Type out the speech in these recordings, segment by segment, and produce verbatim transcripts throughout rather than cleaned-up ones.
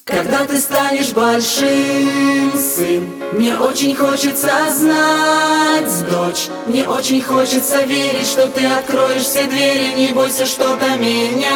Когда ты станешь большим, сын, мне очень хочется знать, дочь, мне очень хочется верить, что ты откроешь все двери, не бойся что-то менять.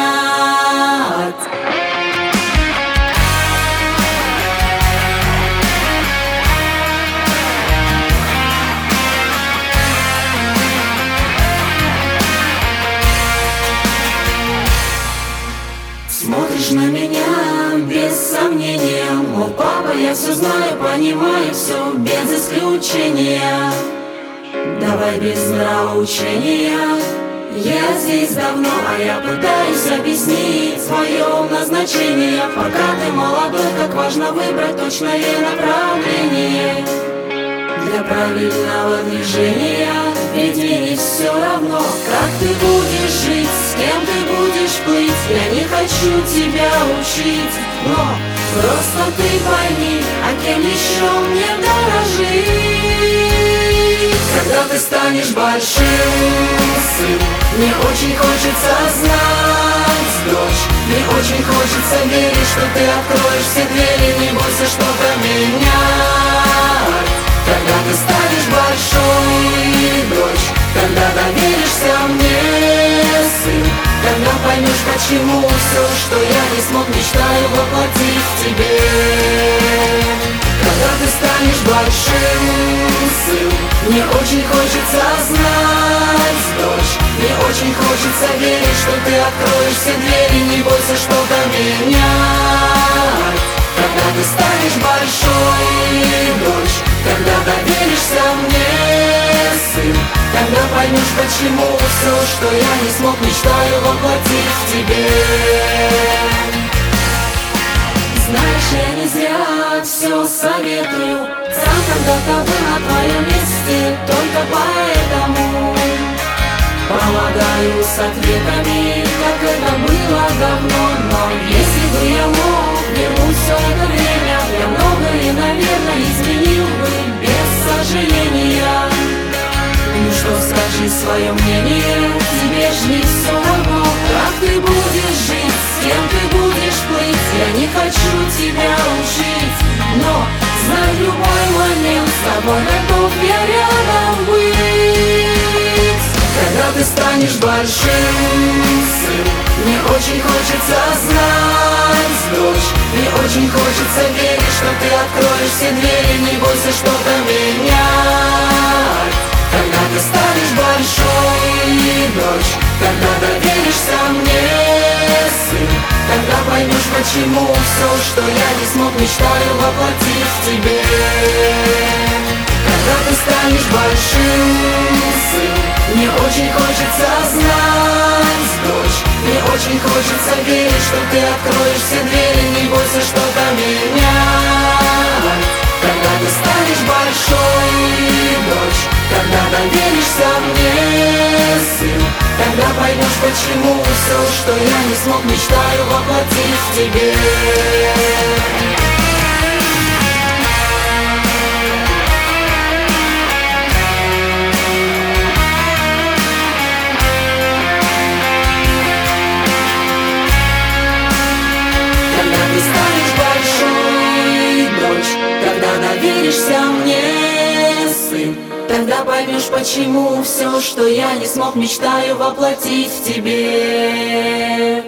Смотришь на меня без сомнения, мол, папа, я все знаю, понимаю все без исключения. Давай без нравоучения. Я здесь давно, а я пытаюсь объяснить свое назначение. Пока ты молодой, как важно выбрать точное направление для правильного движения. Ведь мне не все равно, как ты будешь жить, с кем ты будешь плыть. Я не хочу тебя учить, но просто ты пойми, а кем еще мне дорожить. Когда ты станешь большим, сын, мне очень хочется знать, дочь, мне очень хочется верить, что ты откроешь все двери, не бойся что-то менять. Когда ты станешь большой, дочь, когда доверишься мне, сын, когда поймешь, почему все, что я не смог, мечтаю воплотить в тебе. Когда ты станешь большим, сын, мне очень хочется знать, дочь, мне очень хочется верить, что ты откроешь все двери, не бойся что-то менять. Когда ты станешь большой, дочь, когда доверишься мне, сын, когда поймешь, почему все, что я не смог, мечтаю воплотить в тебе. Знаешь, я не зря все советую, сам когда-то был на твоем месте, только поэтому помогаю с ответами, как это было давно. Но если бы я мог вернуть все это время, я многое, наверное, изменил бы без сожаления. Ну что, скажи свое мнение, тебе ж не все равно, как ты будешь жить, с кем ты будешь плыть. Я не хочу тебя учить, но знай, в любой момент с тобой готов я рядом быть. Когда ты станешь большим, сын, мне очень хочется знать, дочь, мне очень хочется верить, что ты откроешь все двери, не бойся что-то менять. Когда ты станешь большой, дочь, когда доверишься мне, сын, когда поймешь, почему все, что я не смог, мечтаю воплотить в тебе. Когда ты станешь большим, сын, мне очень хочется знать, дочь, мне очень хочется верить, что ты откроешь все двери, не бойся что-то менять. Когда ты станешь большой, дочь, когда доверишься мне, сын, когда поймешь, почему все, что я не смог, мечтаю воплотить в тебе. Доверишься мне, сын, тогда поймешь, почему все, что я не смог, мечтаю воплотить в тебе.